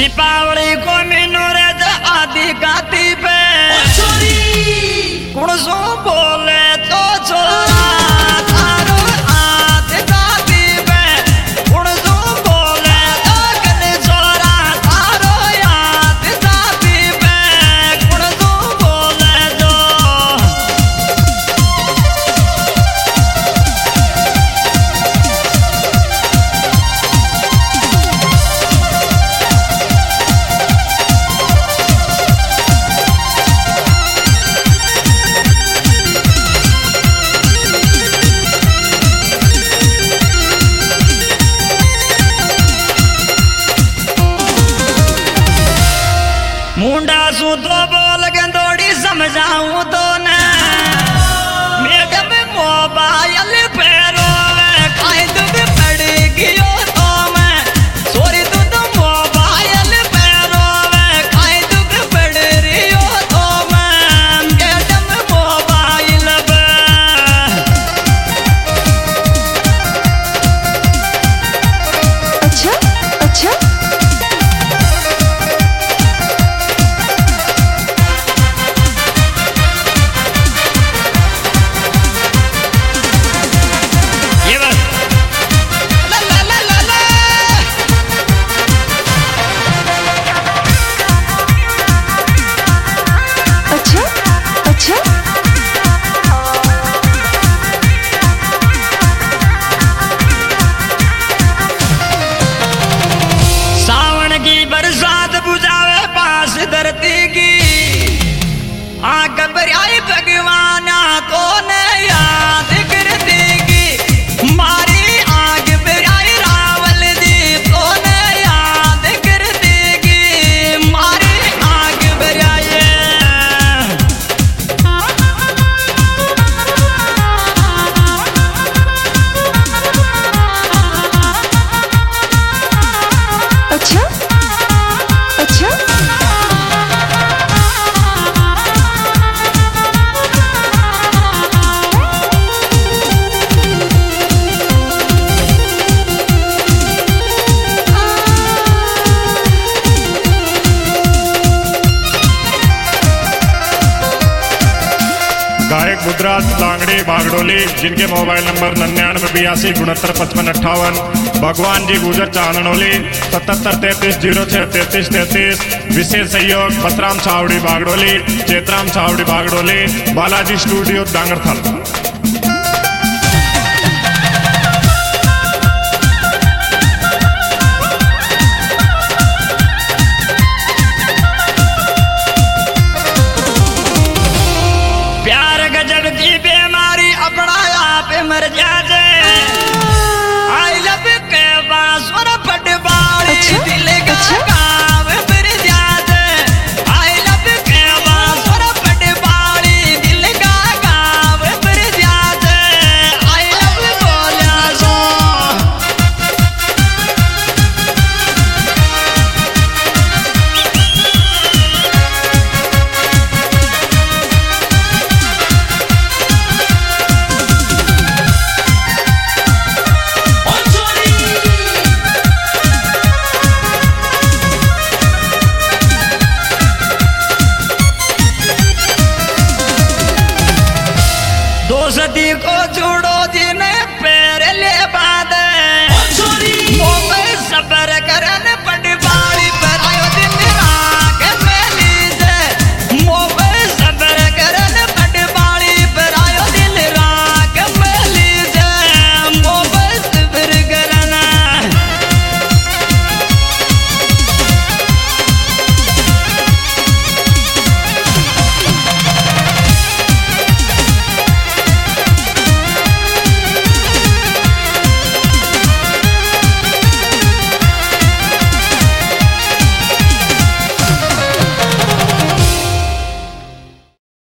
दीपावली को मीनू रे आदि गाती पे कुण सो बोले तो छोरा थारो आदि गाती पे कुण सो बोले तो कने छोरा थारो आदि गाती पे कुण सो बोले जो मुंडा सू तो बोल के थोड़ी समझाऊं तो न मैडम मोबाइल पैरों में खाई दुख पड़ी गियो तो मैं सॉरी तू तो मोबाइल पैरों में खाई दुख पड़ रही हो तो मैं मैडम मोबाइल पे अच्छा अच्छा ये बस ला ला ला ला ला अच्छा अच्छा सावन की बरसात बुझावे पास धरती की आग बरियाई भगवान को ने याद करती की मारी आग बरियाई रावल दी को ने याद करती की मारी आग बरियाई अच्छा अच्छा गायक बुद्धराज लांगड़ी बागडोली जिनके मोबाइल नंबर 9982 भगवान जी गुजर चांदनोली 7733063333। विशेष सहयोग बसराम छावड़ी बागडोली, चेतराम छावड़ी बागडोली, बालाजी स्टूडियो दांगरथल। प्यार गजब की बीमारी अपना आप मर जा